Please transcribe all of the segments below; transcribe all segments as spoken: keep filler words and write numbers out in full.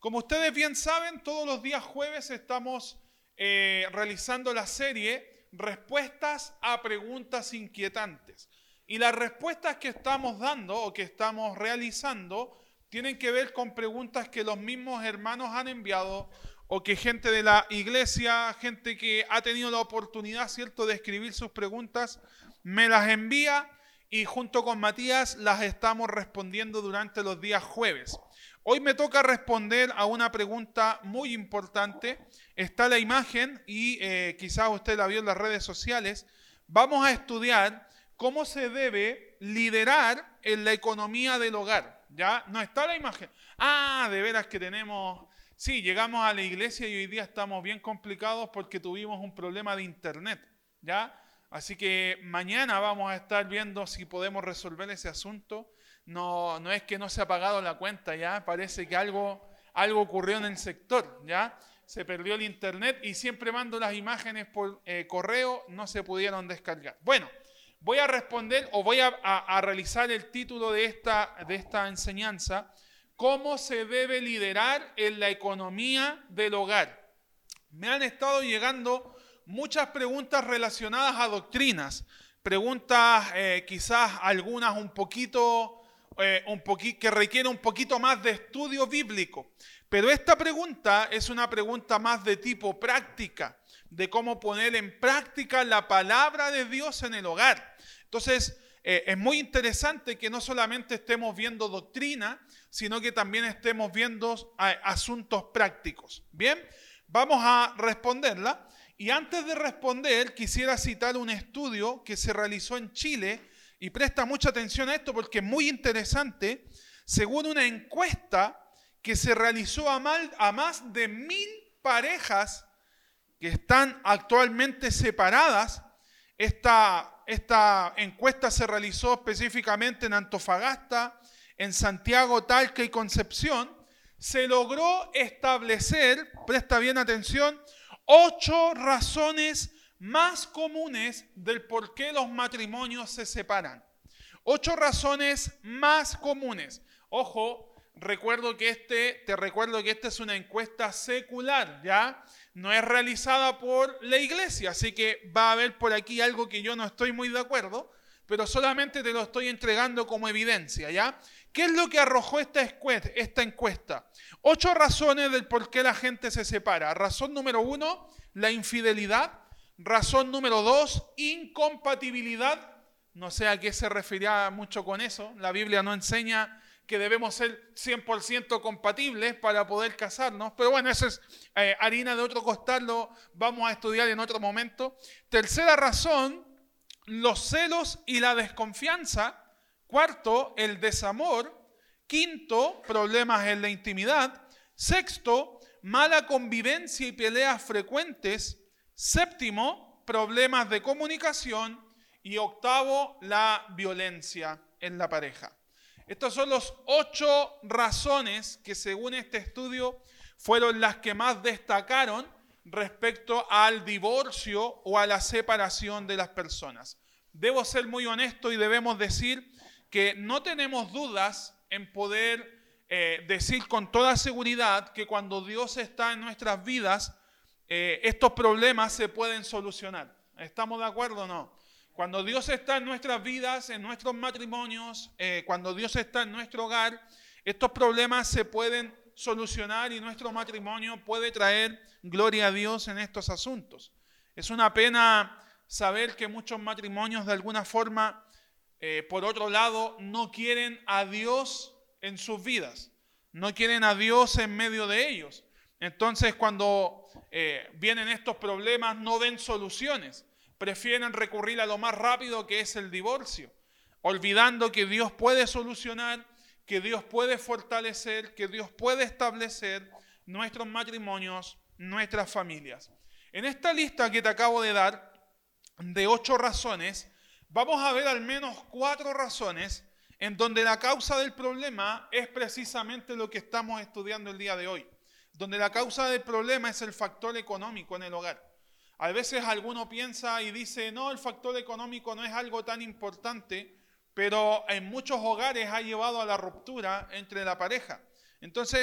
Como ustedes bien saben, todos los días jueves estamos eh, realizando la serie Respuestas a Preguntas Inquietantes. Y las respuestas que estamos dando o que estamos realizando tienen que ver con preguntas que los mismos hermanos han enviado o que gente de la iglesia, gente que ha tenido la oportunidad, ¿cierto?, de escribir sus preguntas, me las envía y junto con Matías las estamos respondiendo durante los días jueves. Hoy me toca responder a una pregunta muy importante. Está la imagen y eh, quizás usted la vio en las redes sociales. Vamos a estudiar cómo se debe liderar en la economía del hogar. ¿Ya? No está la imagen. Ah, de veras que tenemos... Sí, llegamos a la iglesia y hoy día estamos bien complicados porque tuvimos un problema de internet. ¿Ya? Así que mañana vamos a estar viendo si podemos resolver ese asunto. No, no es que no se ha pagado la cuenta, ya parece que algo, algo ocurrió en el sector, ya se perdió el internet y siempre mando las imágenes por eh, correo, no se pudieron descargar. Bueno, voy a responder o voy a, a, a realizar el título de esta, de esta enseñanza, ¿cómo se debe liderar en la economía del hogar? Me han estado llegando muchas preguntas relacionadas a doctrinas, preguntas eh, quizás algunas un poquito... Eh, un poqui- que requiere un poquito más de estudio bíblico. Pero esta pregunta es una pregunta más de tipo práctica, de cómo poner en práctica la palabra de Dios en el hogar. Entonces, eh, es muy interesante que no solamente estemos viendo doctrina, sino que también estemos viendo eh, asuntos prácticos. Bien, vamos a responderla. Y antes de responder, quisiera citar un estudio que se realizó en Chile. Y presta mucha atención a esto porque es muy interesante. Según una encuesta que se realizó a, mal, a más de mil parejas que están actualmente separadas, esta, esta encuesta se realizó específicamente en Antofagasta, en Santiago, Talca y Concepción, se logró establecer, presta bien atención, ocho razones más comunes del por qué los matrimonios se separan. Ocho razones más comunes. Ojo, recuerdo que este, te recuerdo que esta es una encuesta secular, ¿ya? No es realizada por la iglesia, así que va a haber por aquí algo que yo no estoy muy de acuerdo, pero solamente te lo estoy entregando como evidencia, ¿ya? ¿Qué es lo que arrojó esta encuesta? Ocho razones del por qué la gente se separa. Razón número uno, la infidelidad. Razón número dos, incompatibilidad. No sé a qué se refería mucho con eso. La Biblia no enseña que debemos ser cien por ciento compatibles para poder casarnos. Pero bueno, eso es eh, harina de otro costal, lo vamos a estudiar en otro momento. Tercera razón, los celos y la desconfianza. Cuarto, el desamor. Quinto, problemas en la intimidad. Sexto, mala convivencia y peleas frecuentes. Séptimo, problemas de comunicación. Y octavo, la violencia en la pareja. Estas son las ocho razones que según este estudio fueron las que más destacaron respecto al divorcio o a la separación de las personas. Debo ser muy honesto y debemos decir que no tenemos dudas en poder eh, decir con toda seguridad que cuando Dios está en nuestras vidas, Eh, estos problemas se pueden solucionar. ¿Estamos de acuerdo o no? Cuando Dios está en nuestras vidas, en nuestros matrimonios, eh, cuando Dios está en nuestro hogar, estos problemas se pueden solucionar y nuestro matrimonio puede traer gloria a Dios en estos asuntos. Es una pena saber que muchos matrimonios de alguna forma, eh, por otro lado, no quieren a Dios en sus vidas, no quieren a Dios en medio de ellos. Entonces, cuando eh, vienen estos problemas, no ven soluciones. Prefieren recurrir a lo más rápido, que es el divorcio, olvidando que Dios puede solucionar, que Dios puede fortalecer, que Dios puede establecer nuestros matrimonios, nuestras familias. En esta lista que te acabo de dar, de ocho razones, vamos a ver al menos cuatro razones en donde la causa del problema es precisamente lo que estamos estudiando el día de hoy. Donde la causa del problema es el factor económico en el hogar. A veces alguno piensa y dice, no, el factor económico no es algo tan importante, pero en muchos hogares ha llevado a la ruptura entre la pareja. Entonces,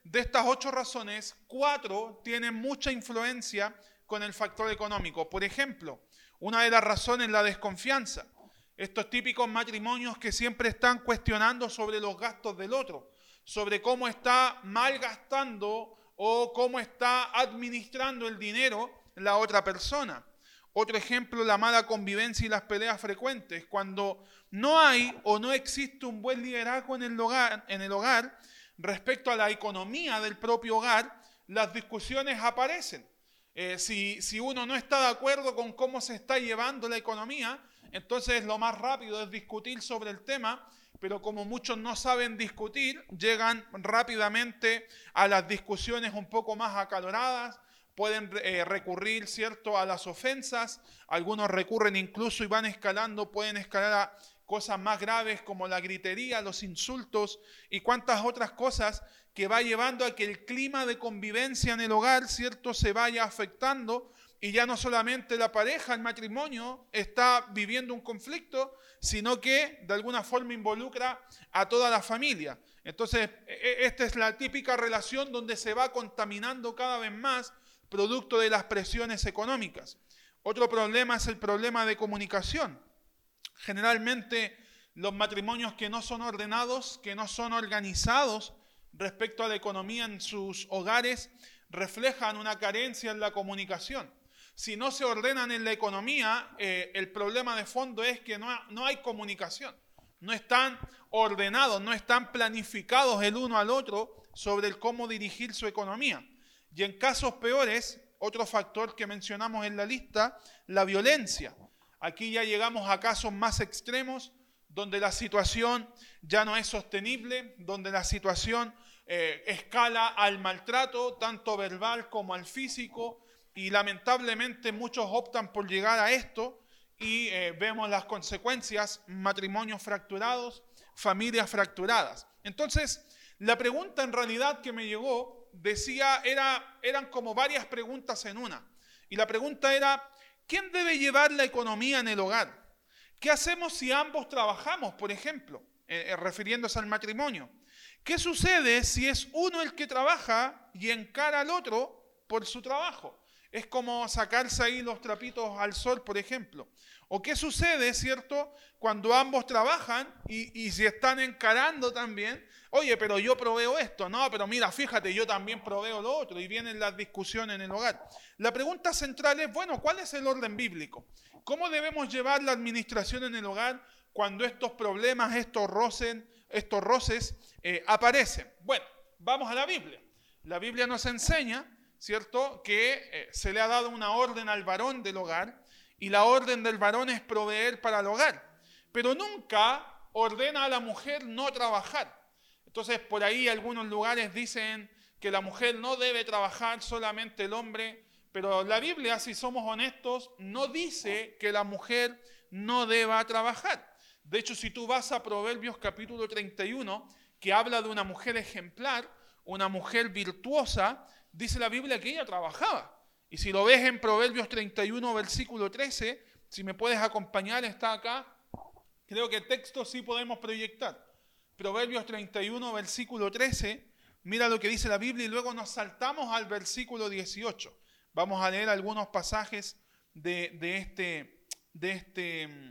de estas ocho razones, cuatro tienen mucha influencia con el factor económico. Por ejemplo, una de las razones es la desconfianza. Estos típicos matrimonios que siempre están cuestionando sobre los gastos del otro, sobre cómo está malgastando o cómo está administrando el dinero la otra persona. Otro ejemplo, la mala convivencia y las peleas frecuentes. Cuando no hay o no existe un buen liderazgo en el hogar, en el hogar respecto a la economía del propio hogar, las discusiones aparecen. Eh, si, si uno no está de acuerdo con cómo se está llevando la economía, entonces lo más rápido es discutir sobre el tema, pero como muchos no saben discutir, llegan rápidamente a las discusiones un poco más acaloradas, pueden eh, recurrir, ¿cierto?, a las ofensas, algunos recurren incluso y van escalando, pueden escalar a cosas más graves como la gritería, los insultos y cuantas otras cosas que va llevando a que el clima de convivencia en el hogar, ¿cierto?, se vaya afectando y ya no solamente la pareja, el matrimonio, está viviendo un conflicto, sino que de alguna forma involucra a toda la familia. Entonces, esta es la típica relación donde se va contaminando cada vez más producto de las presiones económicas. Otro problema es el problema de comunicación. Generalmente los matrimonios que no son ordenados, que no son organizados respecto a la economía en sus hogares, reflejan una carencia en la comunicación. Si no se ordenan en la economía, eh, el problema de fondo es que no, no hay comunicación. No están ordenados, no están planificados el uno al otro sobre el cómo dirigir su economía. Y en casos peores, otro factor que mencionamos en la lista, la violencia. Aquí ya llegamos a casos más extremos, donde la situación ya no es sostenible, donde la situación eh, escala al maltrato, tanto verbal como al físico, y lamentablemente muchos optan por llegar a esto y eh, vemos las consecuencias, matrimonios fracturados, familias fracturadas. Entonces, la pregunta en realidad que me llegó, decía, era, eran como varias preguntas en una. Y la pregunta era, ¿quién debe llevar la economía en el hogar? ¿Qué hacemos si ambos trabajamos, por ejemplo, eh, refiriéndose al matrimonio? ¿Qué sucede si es uno el que trabaja y encara al otro por su trabajo? Es como sacarse ahí los trapitos al sol, por ejemplo. ¿O qué sucede, cierto, cuando ambos trabajan y, y se están encarando también? Oye, pero yo proveo esto. No, pero mira, fíjate, yo también proveo lo otro. Y vienen las discusiones en el hogar. La pregunta central es, bueno, ¿cuál es el orden bíblico? ¿Cómo debemos llevar la administración en el hogar cuando estos problemas, estos roces, estos roces eh, aparecen? Bueno, vamos a la Biblia. La Biblia nos enseña, ¿cierto?, que eh, se le ha dado una orden al varón del hogar y la orden del varón es proveer para el hogar, pero nunca ordena a la mujer no trabajar. Entonces, por ahí algunos lugares dicen que la mujer no debe trabajar, solamente el hombre, pero la Biblia, si somos honestos, no dice que la mujer no deba trabajar. De hecho, si tú vas a Proverbios capítulo treinta y uno, que habla de una mujer ejemplar, una mujer virtuosa, dice la Biblia que ella trabajaba. Y si lo ves en Proverbios treinta y uno, versículo trece, si me puedes acompañar, está acá. Creo que el texto sí podemos proyectar. Proverbios treinta y uno, versículo trece, mira lo que dice la Biblia y luego nos saltamos al versículo dieciocho. Vamos a leer algunos pasajes de, de, este, de, este,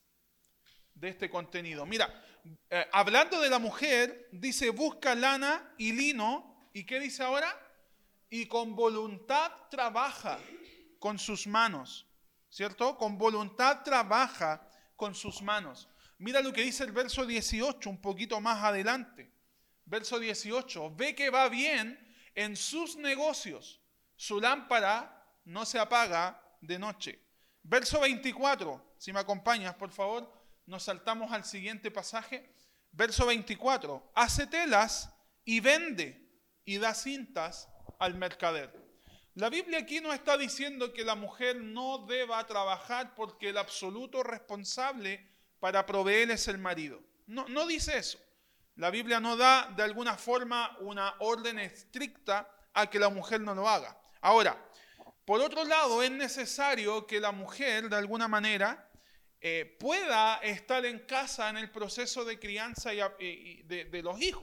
de este contenido. Mira, eh, hablando de la mujer, dice, busca lana y lino. ¿Y qué dice ahora? Y con voluntad trabaja con sus manos, ¿cierto? Con voluntad trabaja con sus manos. Mira lo que dice el verso dieciocho, un poquito más adelante. Verso dieciocho, ve que va bien en sus negocios, su lámpara no se apaga de noche. Verso veinticuatro, si me acompañas, por favor, nos saltamos al siguiente pasaje. Verso veinticuatro, hace telas y vende y da cintas al mercader. La Biblia aquí no está diciendo que la mujer no deba trabajar porque el absoluto responsable para proveer es el marido. No, no dice eso. La Biblia no da de alguna forma una orden estricta a que la mujer no lo haga. Ahora, por otro lado, es necesario que la mujer de alguna manera eh, pueda estar en casa en el proceso de crianza y, y de, de los hijos.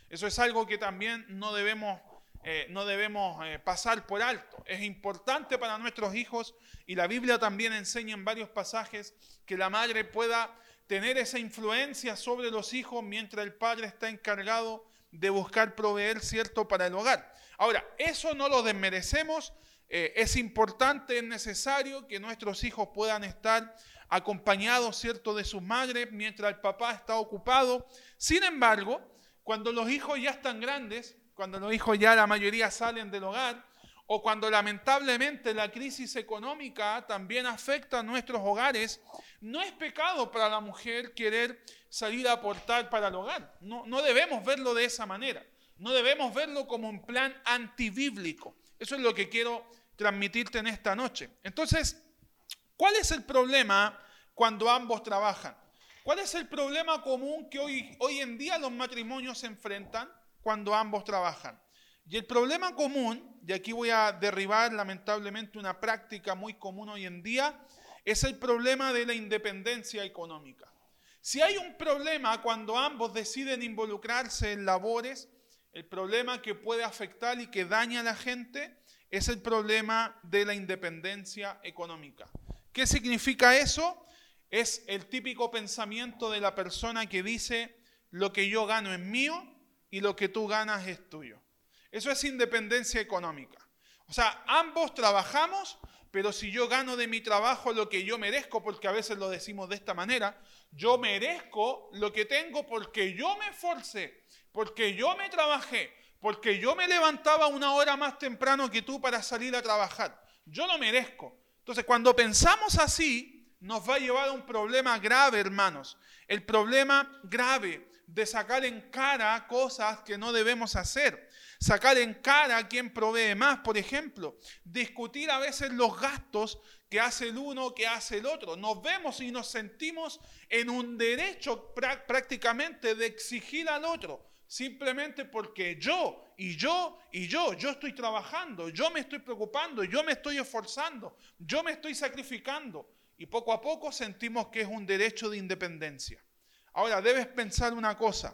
Eso es algo que también no debemos, eh, no debemos eh, pasar por alto. Es importante para nuestros hijos, y la Biblia también enseña en varios pasajes que la madre pueda tener esa influencia sobre los hijos mientras el padre está encargado de buscar proveer, ¿cierto?, para el hogar. Ahora, eso no lo desmerecemos, eh, es importante, es necesario que nuestros hijos puedan estar acompañados, ¿cierto?, de sus madres mientras el papá está ocupado. Sin embargo, cuando los hijos ya están grandes, cuando los hijos ya la mayoría salen del hogar, o cuando lamentablemente la crisis económica también afecta a nuestros hogares, no es pecado para la mujer querer salir a aportar para el hogar. No, no debemos verlo de esa manera. No debemos verlo como un plan antibíblico. Eso es lo que quiero transmitirte en esta noche. Entonces, ¿cuál es el problema cuando ambos trabajan? ¿Cuál es el problema común que hoy, hoy en día los matrimonios se enfrentan cuando ambos trabajan? Y el problema común, y aquí voy a derribar lamentablemente una práctica muy común hoy en día, es el problema de la independencia económica. Si hay un problema cuando ambos deciden involucrarse en labores, el problema que puede afectar y que daña a la gente es el problema de la independencia económica. ¿Qué significa eso? Es el típico pensamiento de la persona que dice: lo que yo gano es mío y lo que tú ganas es tuyo. Eso es independencia económica. O sea, ambos trabajamos, pero si yo gano de mi trabajo lo que yo merezco, porque a veces lo decimos de esta manera, yo merezco lo que tengo porque yo me esforcé, porque yo me trabajé, porque yo me levantaba una hora más temprano que tú para salir a trabajar. Yo lo merezco. Entonces, cuando pensamos así, nos va a llevar a un problema grave, hermanos. El problema grave de sacar en cara cosas que no debemos hacer. Sacar en cara a quien provee más, por ejemplo. Discutir a veces los gastos que hace el uno, que hace el otro. Nos vemos y nos sentimos en un derecho prácticamente de exigir al otro. Simplemente porque yo, y yo, y yo, yo estoy trabajando, yo me estoy preocupando, yo me estoy esforzando, yo me estoy sacrificando. Y poco a poco sentimos que es un derecho de independencia. Ahora, debes pensar una cosa.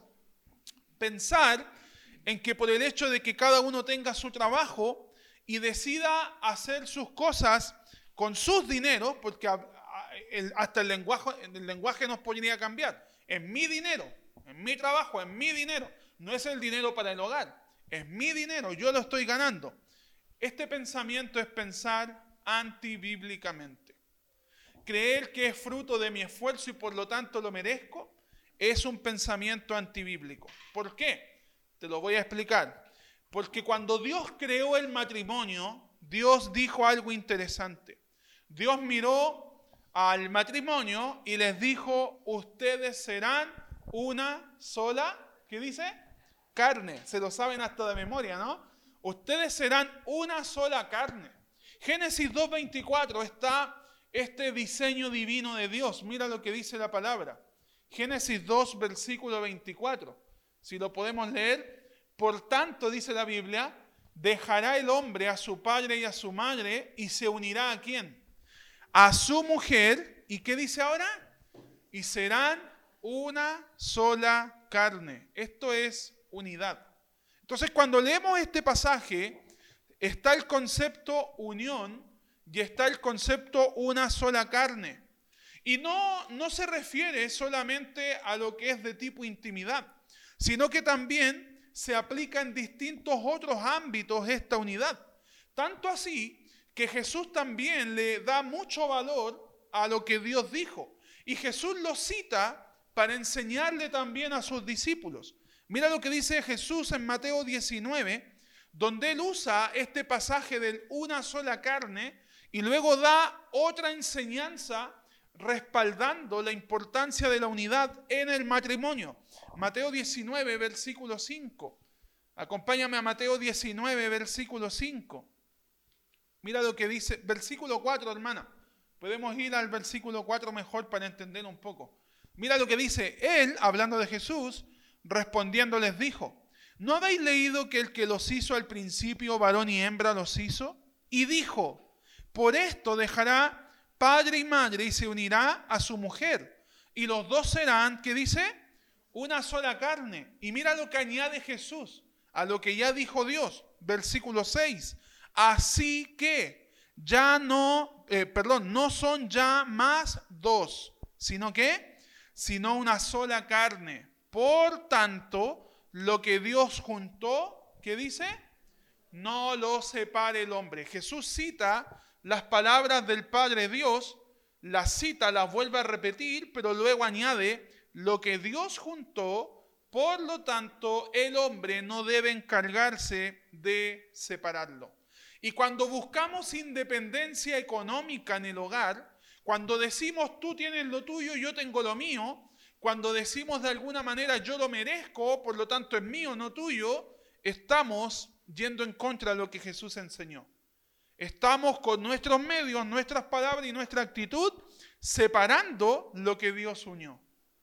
Pensar en que por el hecho de que cada uno tenga su trabajo y decida hacer sus cosas con sus dineros, porque hasta el lenguaje, el lenguaje nos podría cambiar. Es mi dinero, es mi trabajo, es mi dinero. No es el dinero para el hogar, es mi dinero, yo lo estoy ganando. Este pensamiento es pensar antibíblicamente. Creer que es fruto de mi esfuerzo y por lo tanto lo merezco, es un pensamiento antibíblico. ¿Por qué? Te lo voy a explicar. Porque cuando Dios creó el matrimonio, Dios dijo algo interesante. Dios miró al matrimonio y les dijo: ustedes serán una sola, ¿qué dice? Carne. Se lo saben hasta de memoria, ¿no? Ustedes serán una sola carne. Génesis dos veinticuatro está este diseño divino de Dios. Mira lo que dice la palabra. Génesis dos, versículo veinticuatro. Si lo podemos leer. Por tanto, dice la Biblia, dejará el hombre a su padre y a su madre y se unirá ¿a quién? A su mujer. ¿Y qué dice ahora? Y serán una sola carne. Esto es unidad. Entonces, cuando leemos este pasaje, está el concepto unión y está el concepto una sola carne. Y no, no se refiere solamente a lo que es de tipo intimidad, sino que también se aplica en distintos otros ámbitos esta unidad. Tanto así que Jesús también le da mucho valor a lo que Dios dijo. Y Jesús lo cita para enseñarle también a sus discípulos. Mira lo que dice Jesús en Mateo diecinueve, donde él usa este pasaje de una sola carne y luego da otra enseñanza respaldando la importancia de la unidad en el matrimonio. Mateo diecinueve, versículo cinco. Acompáñame a Mateo diecinueve, versículo cinco. Mira lo que dice, versículo cuatro, hermana. Podemos ir al versículo cuatro mejor para entender un poco. Mira lo que dice, él, hablando de Jesús, respondiendo les dijo: ¿no habéis leído que el que los hizo al principio, varón y hembra, los hizo? Y dijo: por esto dejará padre y madre y se unirá a su mujer. Y los dos serán, ¿qué dice? una sola carne. Y mira lo que añade Jesús a lo que ya dijo Dios, versículo seis. Así que ya no, eh, perdón, no son ya más dos, sino que, sino una sola carne. Por tanto, lo que Dios juntó, ¿qué dice? No lo separe el hombre. Jesús cita las palabras del Padre Dios, las cita, las vuelve a repetir, pero luego añade, lo que Dios juntó, por lo tanto, el hombre no debe encargarse de separarlo. Y cuando buscamos independencia económica en el hogar, cuando decimos tú tienes lo tuyo, yo tengo lo mío, cuando decimos de alguna manera yo lo merezco, por lo tanto es mío, no tuyo, estamos yendo en contra de lo que Jesús enseñó. Estamos con nuestros medios, nuestras palabras y nuestra actitud separando lo que Dios unió,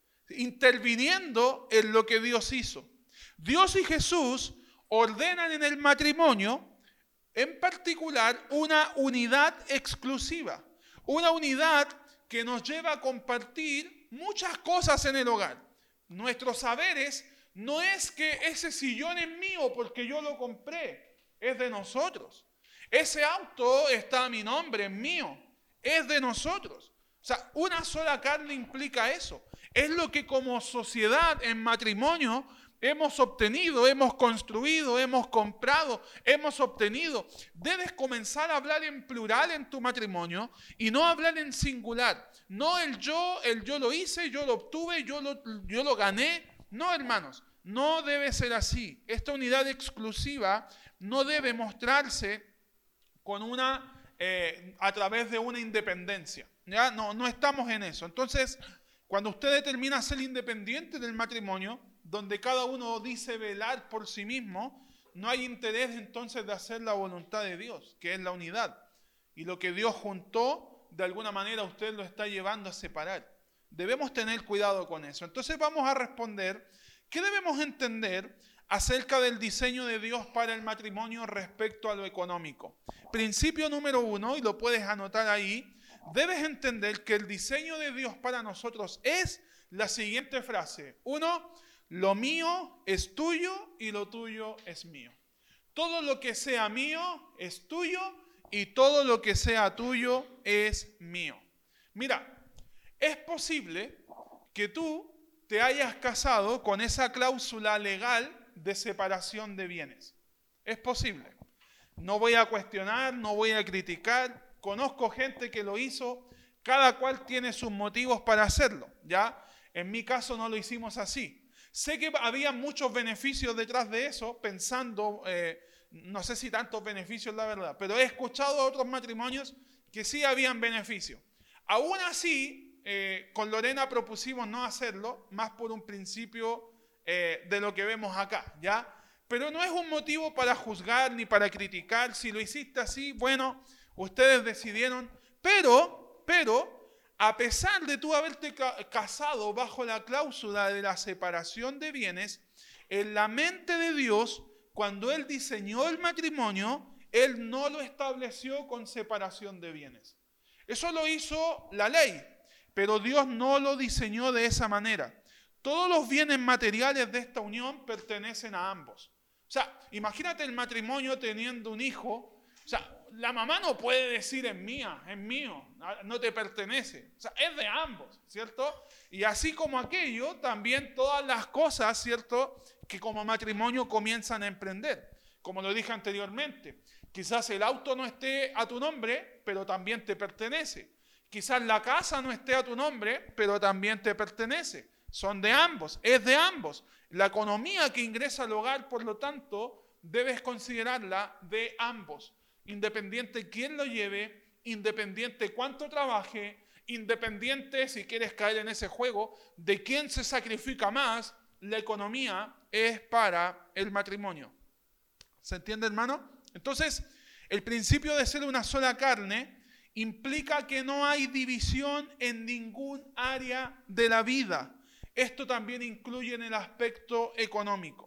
interviniendo en lo que Dios hizo. Dios y Jesús ordenan en el matrimonio, en particular, una unidad exclusiva, una unidad que nos lleva a compartir muchas cosas en el hogar. Nuestros saberes no es que ese sillón es mío porque yo lo compré, es de nosotros. Ese auto está a mi nombre, es mío, es de nosotros. O sea, una sola carne implica eso. Es lo que como sociedad en matrimonio hemos obtenido, hemos construido, hemos comprado, hemos obtenido. Debes comenzar a hablar en plural en tu matrimonio y no hablar en singular. No el yo, el yo lo hice, yo lo obtuve, yo lo, yo lo gané. No, hermanos, no debe ser así. Esta unidad exclusiva no debe mostrarse con una, eh, a través de una independencia. ¿Ya? No, no estamos en eso. Entonces, cuando usted determina ser independiente del matrimonio, donde cada uno dice velar por sí mismo, no hay interés entonces de hacer la voluntad de Dios, que es la unidad. Y lo que Dios juntó, de alguna manera usted lo está llevando a separar. Debemos tener cuidado con eso. Entonces vamos a responder, ¿qué debemos entender acerca del diseño de Dios para el matrimonio respecto a lo económico? Principio número uno, y lo puedes anotar ahí, debes entender que el diseño de Dios para nosotros es la siguiente frase. Uno, lo mío es tuyo y lo tuyo es mío. Todo lo que sea mío es tuyo y todo lo que sea tuyo es mío. Mira, es posible que tú te hayas casado con esa cláusula legal de separación de bienes. Es posible. No voy a cuestionar, no voy a criticar. Conozco gente que lo hizo. Cada cual tiene sus motivos para hacerlo, ¿ya? En mi caso no lo hicimos así. Sé que había muchos beneficios detrás de eso, pensando, eh, no sé si tantos beneficios la verdad, pero he escuchado a otros matrimonios que sí habían beneficios. Aún así, eh, con Lorena propusimos no hacerlo, más por un principio eh, de lo que vemos acá, ¿ya? Pero no es un motivo para juzgar ni para criticar. Si lo hiciste así, bueno, ustedes decidieron, pero, pero... a pesar de tú haberte casado bajo la cláusula de la separación de bienes, en la mente de Dios, cuando Él diseñó el matrimonio, Él no lo estableció con separación de bienes. Eso lo hizo la ley, pero Dios no lo diseñó de esa manera. Todos los bienes materiales de esta unión pertenecen a ambos. O sea, imagínate el matrimonio teniendo un hijo. O sea, la mamá no puede decir es mía, es mío, no te pertenece. O sea, es de ambos, ¿cierto? Y así como aquello, también todas las cosas, ¿cierto?, que como matrimonio comienzan a emprender. Como lo dije anteriormente, quizás el auto no esté a tu nombre, pero también te pertenece. Quizás la casa no esté a tu nombre, pero también te pertenece. Son de ambos, es de ambos. La economía que ingresa al hogar, por lo tanto, debes considerarla de ambos. Independiente quién lo lleve, independiente cuánto trabaje, independiente, si quieres caer en ese juego, de quién se sacrifica más, la economía es para el matrimonio. ¿Se entiende, hermano? Entonces, el principio de ser una sola carne implica que no hay división en ningún área de la vida. Esto también incluye en el aspecto económico.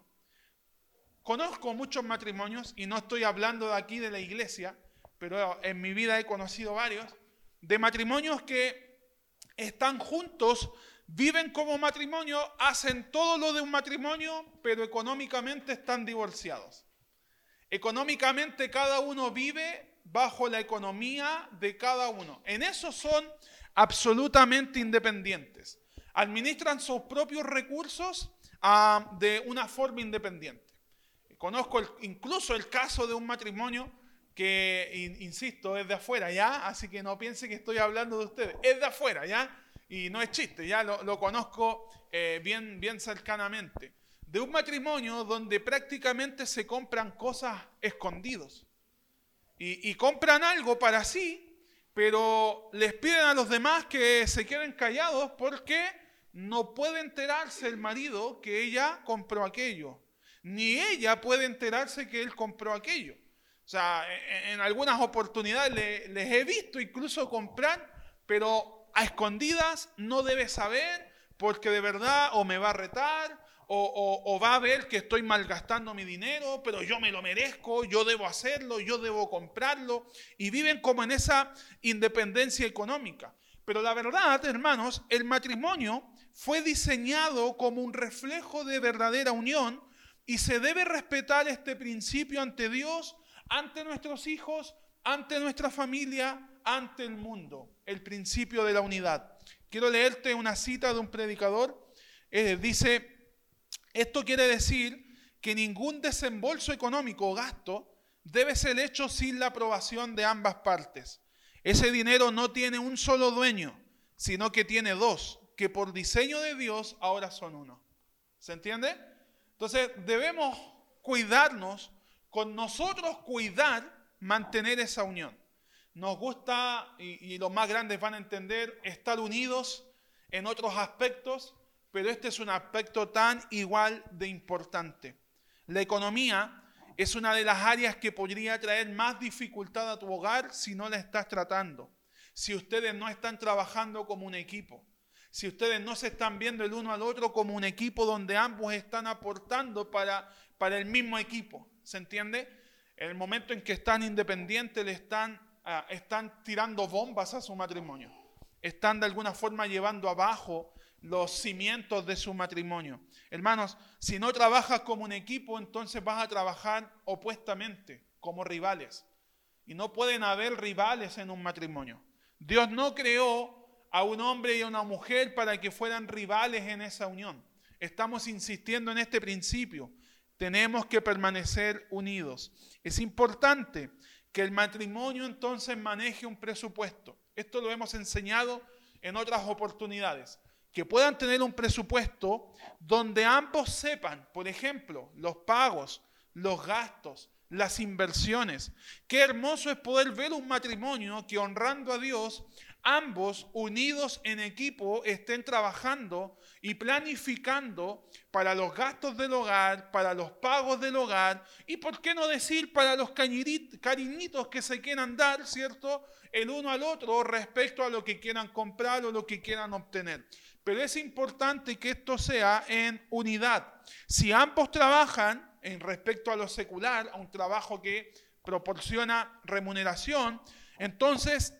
Conozco muchos matrimonios, y no estoy hablando de aquí de la iglesia, pero en mi vida he conocido varios, de matrimonios que están juntos viven como matrimonio, hacen todo lo de un matrimonio, pero económicamente están divorciados. Económicamente cada uno vive bajo la economía de cada uno. En eso son absolutamente independientes. Administran sus propios recursos uh, de una forma independiente. Conozco el, incluso el caso de un matrimonio que, in, insisto, es de afuera, ¿ya? Así que no piensen que estoy hablando de ustedes. Es de afuera, ¿ya? Y no es chiste, ya lo, lo conozco eh, bien, bien cercanamente. De un matrimonio donde prácticamente se compran cosas escondidos. Y, y compran algo para sí, pero les piden a los demás que se queden callados porque no puede enterarse el marido que ella compró aquello. Ni ella puede enterarse que él compró aquello. O sea, en, en algunas oportunidades le, les he visto incluso comprar, pero a escondidas no debe saber porque de verdad o me va a retar o, o, o va a ver que estoy malgastando mi dinero, pero yo me lo merezco, yo debo hacerlo, yo debo comprarlo. Y viven como en esa independencia económica. Pero la verdad, hermanos, el matrimonio fue diseñado como un reflejo de verdadera unión. Y se debe respetar este principio ante Dios, ante nuestros hijos, ante nuestra familia, ante el mundo. El principio de la unidad. Quiero leerte una cita de un predicador. Eh, dice, esto quiere decir que ningún desembolso económico o gasto debe ser hecho sin la aprobación de ambas partes. Ese dinero no tiene un solo dueño, sino que tiene dos, que por diseño de Dios ahora son uno. ¿Se entiende? Entonces debemos cuidarnos, con nosotros cuidar, mantener esa unión. Nos gusta, y, y los más grandes van a entender, estar unidos en otros aspectos, pero este es un aspecto tan igual de importante. La economía es una de las áreas que podría traer más dificultad a tu hogar si no la estás tratando. Si ustedes no están trabajando como un equipo. Si ustedes no se están viendo el uno al otro como un equipo donde ambos están aportando para, para el mismo equipo. ¿Se entiende? En el momento en que están independientes, le están, uh, están tirando bombas a su matrimonio. Están de alguna forma llevando abajo los cimientos de su matrimonio. Hermanos, si no trabajas como un equipo, entonces vas a trabajar opuestamente, como rivales. Y no pueden haber rivales en un matrimonio. Dios no creó a un hombre y a una mujer para que fueran rivales en esa unión. Estamos insistiendo en este principio. Tenemos que permanecer unidos. Es importante que el matrimonio entonces maneje un presupuesto. Esto lo hemos enseñado en otras oportunidades. Que puedan tener un presupuesto donde ambos sepan, por ejemplo, los pagos, los gastos, las inversiones. Qué hermoso es poder ver un matrimonio que, honrando a Dios, ambos unidos en equipo estén trabajando y planificando para los gastos del hogar, para los pagos del hogar y, por qué no decir, para los cariñitos que se quieran dar, ¿cierto?, el uno al otro respecto a lo que quieran comprar o lo que quieran obtener. Pero es importante que esto sea en unidad. Si ambos trabajan en respecto a lo secular, a un trabajo que proporciona remuneración, entonces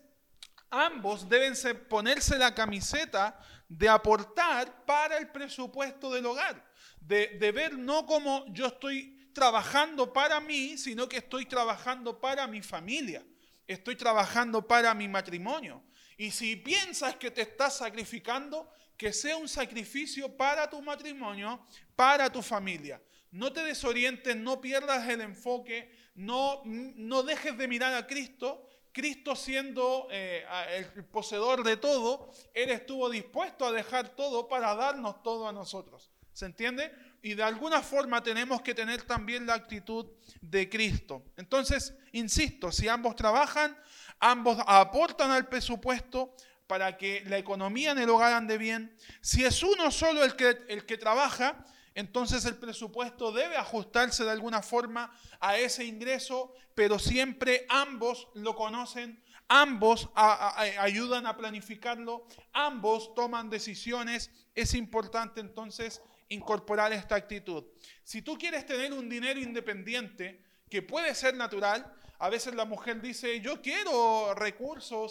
ambos deben ponerse la camiseta de aportar para el presupuesto del hogar. De, de ver no como yo estoy trabajando para mí, sino que estoy trabajando para mi familia. Estoy trabajando para mi matrimonio. Y si piensas que te estás sacrificando, que sea un sacrificio para tu matrimonio, para tu familia. No te desorientes, no pierdas el enfoque, no, no dejes de mirar a Cristo. Cristo, siendo eh, el poseedor de todo, Él estuvo dispuesto a dejar todo para darnos todo a nosotros. ¿Se entiende? Y de alguna forma tenemos que tener también la actitud de Cristo. Entonces, insisto, si ambos trabajan, ambos aportan al presupuesto para que la economía en el hogar ande bien. Si es uno solo el que, el que trabaja, entonces el presupuesto debe ajustarse de alguna forma a ese ingreso, pero siempre ambos lo conocen, ambos a, a, a, ayudan a planificarlo, ambos toman decisiones. Es importante entonces incorporar esta actitud. Si tú quieres tener un dinero independiente, que puede ser natural, a veces la mujer dice, yo quiero recursos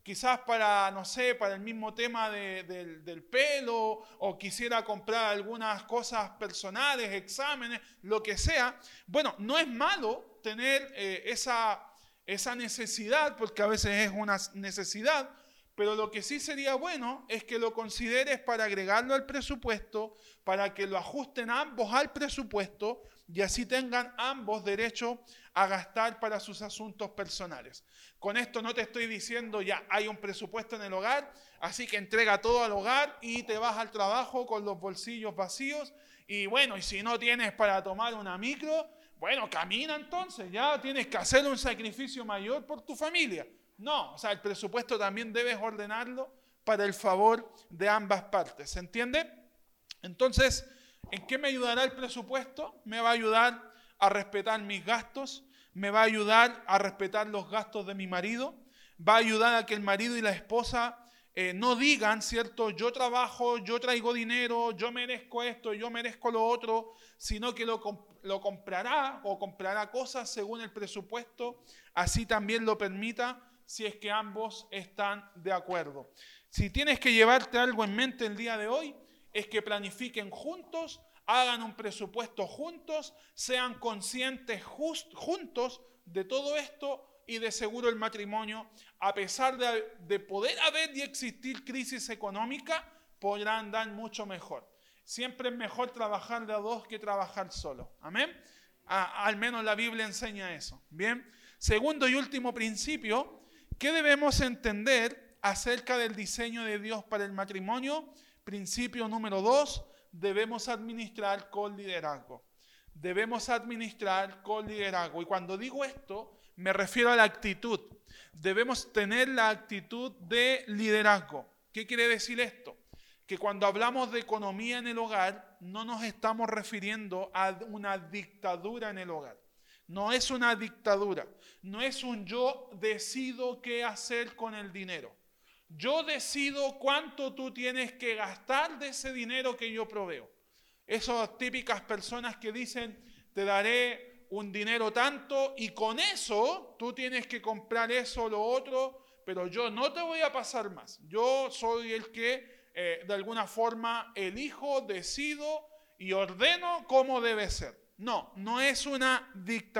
quizás para, no sé, para el mismo tema de, de, del pelo, o quisiera comprar algunas cosas personales, exámenes, lo que sea. Bueno, no es malo tener eh, esa, esa necesidad, porque a veces es una necesidad, pero lo que sí sería bueno es que lo consideres para agregarlo al presupuesto, para que lo ajusten ambos al presupuesto y así tengan ambos derecho a gastar para sus asuntos personales. Con esto no te estoy diciendo ya hay un presupuesto en el hogar, así que entrega todo al hogar y te vas al trabajo con los bolsillos vacíos y bueno, y si no tienes para tomar una micro, bueno, camina entonces, ya tienes que hacer un sacrificio mayor por tu familia. No, o sea, el presupuesto también debes ordenarlo para el favor de ambas partes, ¿se entiende? Entonces, ¿en qué me ayudará el presupuesto? Me va a ayudar a respetar mis gastos, me va a ayudar a respetar los gastos de mi marido, va a ayudar a que el marido y la esposa eh, no digan, ¿cierto? Yo trabajo, yo traigo dinero, yo merezco esto, yo merezco lo otro, sino que lo, lo comprará o comprará cosas según el presupuesto, así también lo permita si es que ambos están de acuerdo. Si tienes que llevarte algo en mente el día de hoy, es que planifiquen juntos, hagan un presupuesto juntos, sean conscientes just, juntos de todo esto y de seguro el matrimonio, a pesar de, de poder haber y existir crisis económica, podrá andar mucho mejor. Siempre es mejor trabajar de a dos que trabajar solo. Amén. A, al menos la Biblia enseña eso. Bien. Segundo y último principio, ¿qué debemos entender acerca del diseño de Dios para el matrimonio? Principio número dos, debemos administrar con liderazgo. Debemos administrar con liderazgo. Y cuando digo esto, me refiero a la actitud. Debemos tener la actitud de liderazgo. ¿Qué quiere decir esto? Que cuando hablamos de economía en el hogar, no nos estamos refiriendo a una dictadura en el hogar. No es una dictadura. No es un yo decido qué hacer con el dinero. Yo decido cuánto tú tienes que gastar de ese dinero que yo proveo. Esas típicas personas que dicen, te daré un dinero tanto y con eso tú tienes que comprar eso o lo otro, pero yo no te voy a pasar más. Yo soy el que eh, de alguna forma elijo, decido y ordeno cómo debe ser. No, no es una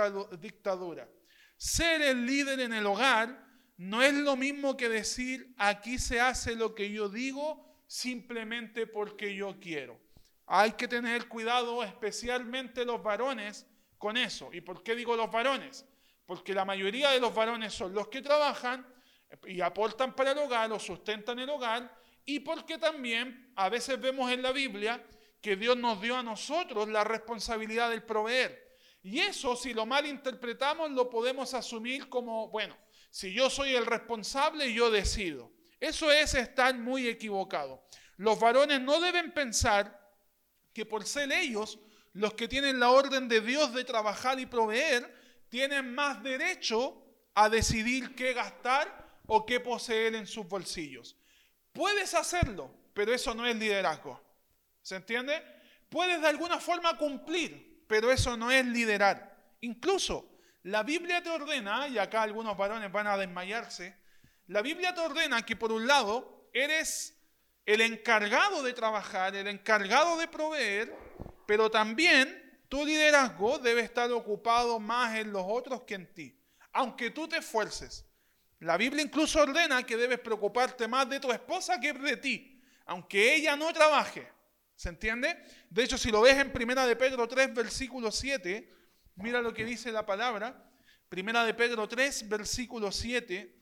dictadura. Ser el líder en el hogar no es lo mismo que decir, aquí se hace lo que yo digo simplemente porque yo quiero. Hay que tener cuidado, especialmente los varones, con eso. ¿Y por qué digo los varones? Porque la mayoría de los varones son los que trabajan y aportan para el hogar o sustentan el hogar, y porque también a veces vemos en la Biblia que Dios nos dio a nosotros la responsabilidad del proveer. Y eso, si lo malinterpretamos, lo podemos asumir como, bueno, si yo soy el responsable, yo decido. Eso es estar muy equivocado. Los varones no deben pensar que por ser ellos los que tienen la orden de Dios de trabajar y proveer, tienen más derecho a decidir qué gastar o qué poseer en sus bolsillos. Puedes hacerlo, pero eso no es liderazgo. ¿Se entiende? Puedes de alguna forma cumplir, pero eso no es liderar. Incluso la Biblia te ordena, y acá algunos varones van a desmayarse, la Biblia te ordena que por un lado eres el encargado de trabajar, el encargado de proveer, pero también tu liderazgo debe estar ocupado más en los otros que en ti, aunque tú te esfuerces. La Biblia incluso ordena que debes preocuparte más de tu esposa que de ti, aunque ella no trabaje. ¿Se entiende? De hecho, si lo ves en Primera de Pedro tres, versículo siete, mira lo que dice la palabra. Primera de Pedro tres, versículo siete,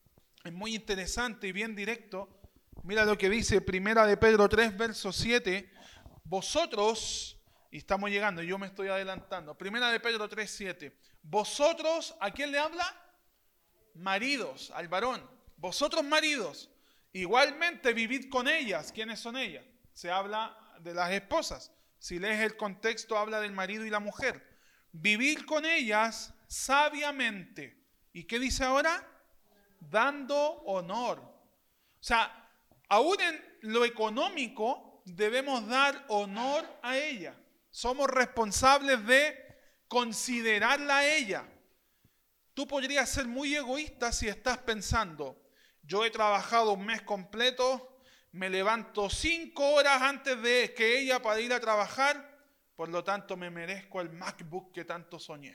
es muy interesante y bien directo. Mira lo que dice Primera de Pedro tres, verso siete. Vosotros, y estamos llegando, yo me estoy adelantando. Primera de Pedro tres, siete. Vosotros, ¿a quién le habla? Maridos, al varón. Vosotros maridos, igualmente vivid con ellas. ¿Quiénes son ellas? Se habla de las esposas. Si lees el contexto, habla del marido y la mujer. Vivir con ellas sabiamente. ¿Y qué dice ahora? Dando honor. O sea, aún en lo económico debemos dar honor a ella. Somos responsables de considerarla a ella. Tú podrías ser muy egoísta si estás pensando, Yo he trabajado un mes completo, me levanto cinco horas antes de que ella para ir a trabajar, por lo tanto me merezco el MacBook que tanto soñé.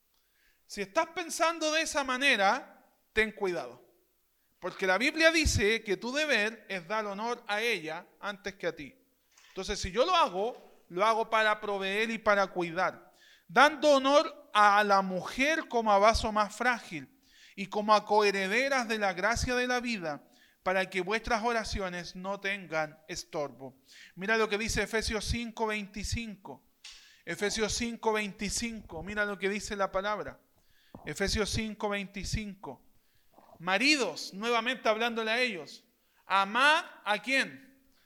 Si estás pensando de esa manera, ten cuidado. Porque la Biblia dice que tu deber es dar honor a ella antes que a ti. Entonces, si yo lo hago, lo hago para proveer y para cuidar, dando honor a la mujer como a vaso más frágil y como a coherederas de la gracia de la vida, para que vuestras oraciones no tengan estorbo. Mira lo que dice Efesios cinco veinticinco. Efesios cinco veinticinco, mira lo que dice la palabra. Efesios cinco veinticinco. Maridos, nuevamente hablándole a ellos, amad ¿a quién?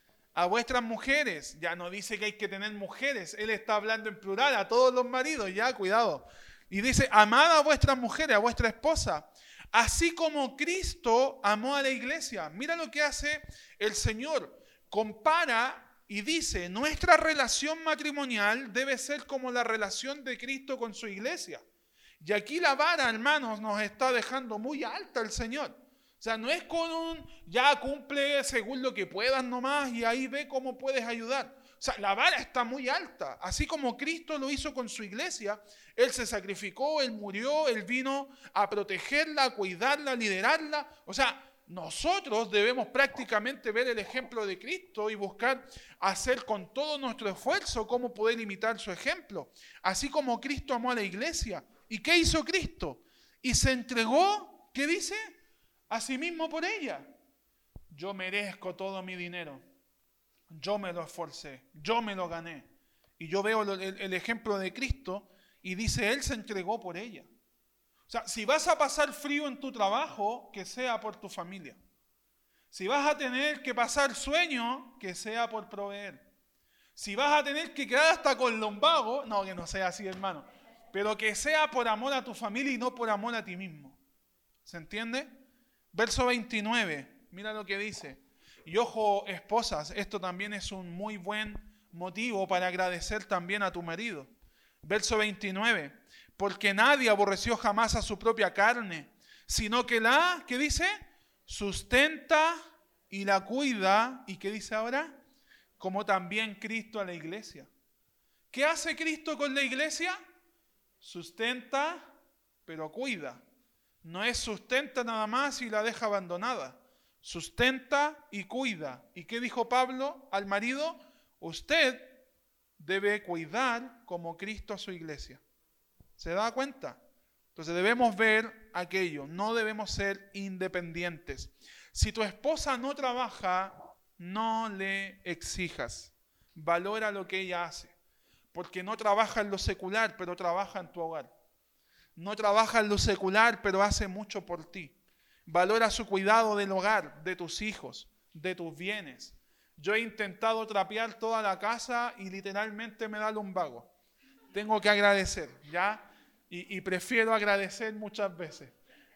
A vuestras mujeres. Ya no dice que hay que tener mujeres, él está hablando en plural a todos los maridos, ya, cuidado. Y dice, amad a vuestras mujeres, a vuestra esposa, así como Cristo amó a la iglesia. Mira lo que hace el Señor. Compara y dice, nuestra relación matrimonial debe ser como la relación de Cristo con su iglesia. Y aquí la vara, hermanos, nos está dejando muy alta el Señor. O sea, no es con un, ya cumple según lo que puedas nomás y ahí ve cómo puedes ayudar. O sea, la vara está muy alta. Así como Cristo lo hizo con su iglesia, Él se sacrificó, Él murió, Él vino a protegerla, a cuidarla, a liderarla. O sea, nosotros debemos prácticamente ver el ejemplo de Cristo y buscar hacer con todo nuestro esfuerzo cómo poder imitar su ejemplo. Así como Cristo amó a la iglesia. ¿Y qué hizo Cristo? Y se entregó, ¿qué dice? A sí mismo por ella. Yo merezco todo mi dinero. Yo me lo esforcé. Yo me lo gané. Y yo veo el, el ejemplo de Cristo y dice, Él se entregó por ella. O sea, si vas a pasar frío en tu trabajo, que sea por tu familia. Si vas a tener que pasar sueño, que sea por proveer. Si vas a tener que quedar hasta con lumbago, no, que no sea así, hermano. Pero que sea por amor a tu familia y no por amor a ti mismo. ¿Se entiende? Verso veintinueve, mira lo que dice. Y ojo, esposas, esto también es un muy buen motivo para agradecer también a tu marido. Verso veintinueve, porque nadie aborreció jamás a su propia carne, sino que la, ¿qué dice? Sustenta y la cuida. ¿Y qué dice ahora? Como también Cristo a la iglesia. ¿Qué hace Cristo con la iglesia? Sustenta, pero cuida. No es sustenta nada más y la deja abandonada. Sustenta y cuida. ¿Y qué dijo Pablo al marido? Usted debe cuidar como Cristo a su iglesia. ¿Se da cuenta? Entonces debemos ver aquello. No debemos ser independientes. Si tu esposa no trabaja, no le exijas. Valora lo que ella hace. Porque no trabaja en lo secular, pero trabaja en tu hogar. No trabaja en lo secular, pero hace mucho por ti. Valora su cuidado del hogar, de tus hijos, de tus bienes. Yo he intentado trapear toda la casa y literalmente me da lumbago. Tengo que agradecer, ¿ya? Y, y prefiero agradecer muchas veces.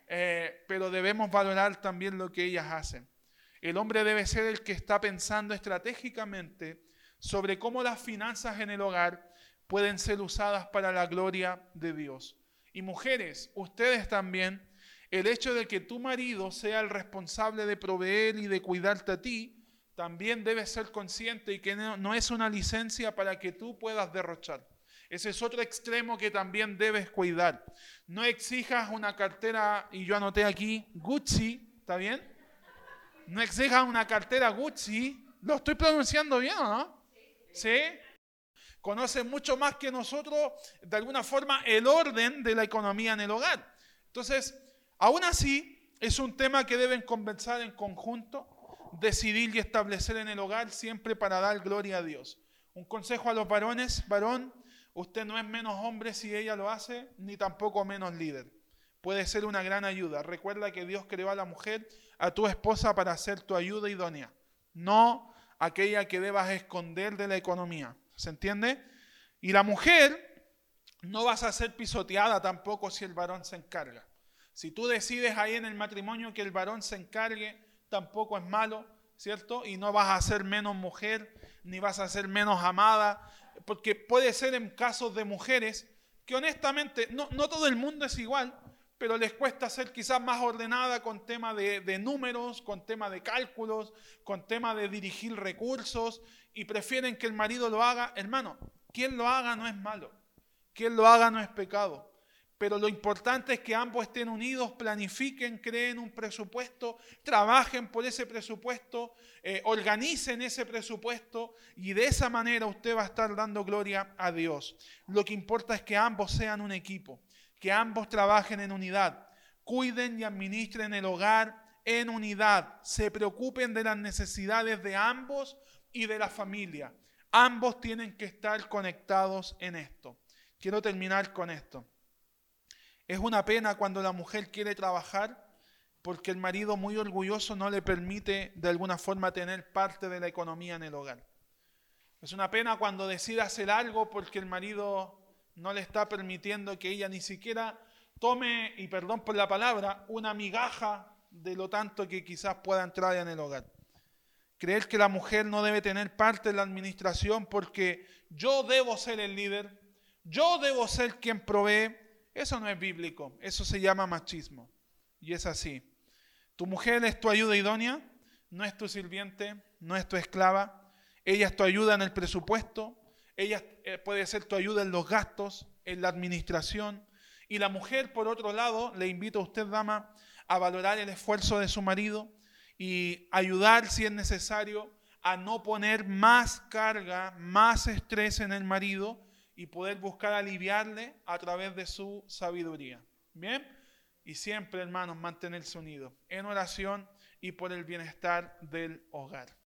Eh, pero debemos valorar también lo que ellas hacen. El hombre debe ser el que está pensando estratégicamente sobre cómo las finanzas en el hogar pueden ser usadas para la gloria de Dios. Y mujeres, ustedes también, el hecho de que tu marido sea el responsable de proveer y de cuidarte a ti, también debes ser consciente y que no, no es una licencia para que tú puedas derrochar. Ese es otro extremo que también debes cuidar. No exijas una cartera, y yo anoté aquí, Gucci, ¿está bien? No exijas una cartera Gucci. ¿Lo estoy pronunciando bien o no? ¿Sí? Conocen mucho más que nosotros, de alguna forma, el orden de la economía en el hogar. Entonces, aún así, es un tema que deben conversar en conjunto, decidir y establecer en el hogar siempre para dar gloria a Dios. Un consejo a los varones, varón, usted no es menos hombre si ella lo hace, ni tampoco menos líder. Puede ser una gran ayuda. Recuerda que Dios creó a la mujer, a tu esposa, para ser tu ayuda idónea, no aquella que debas esconder de la economía. ¿Se entiende? Y la mujer no vas a ser pisoteada tampoco si el varón se encarga. Si tú decides ahí en el matrimonio que el varón se encargue, tampoco es malo, ¿cierto? Y no vas a ser menos mujer, ni vas a ser menos amada, porque puede ser en casos de mujeres que honestamente, no, no todo el mundo es igual, pero les cuesta ser quizás más ordenada con tema de, de números, con tema de cálculos, con tema de dirigir recursos, y prefieren que el marido lo haga. Hermano, quien lo haga no es malo, quien lo haga no es pecado. Pero lo importante es que ambos estén unidos, planifiquen, creen un presupuesto, trabajen por ese presupuesto, eh, organicen ese presupuesto, y de esa manera usted va a estar dando gloria a Dios. Lo que importa es que ambos sean un equipo, que ambos trabajen en unidad, cuiden y administren el hogar en unidad, se preocupen de las necesidades de ambos y de la familia. Ambos tienen que estar conectados en esto. Quiero terminar con esto. Es una pena cuando la mujer quiere trabajar porque el marido, muy orgulloso, no le permite de alguna forma tener parte de la economía en el hogar. Es una pena cuando decide hacer algo porque el marido no le está permitiendo que ella ni siquiera tome, y perdón por la palabra, una migaja de lo tanto que quizás pueda entrar en el hogar. Creer que la mujer no debe tener parte en la administración porque yo debo ser el líder, yo debo ser quien provee, eso no es bíblico, eso se llama machismo. Y es así. Tu mujer es tu ayuda idónea, no es tu sirviente, no es tu esclava. Ella es tu ayuda en el presupuesto, ella puede ser tu ayuda en los gastos, en la administración. Y la mujer, por otro lado, le invito a usted, dama, a valorar el esfuerzo de su marido y ayudar, si es necesario, a no poner más carga, más estrés en el marido, y poder buscar aliviarle a través de su sabiduría. ¿Bien? Y siempre, hermanos, mantenerse unidos en oración y por el bienestar del hogar.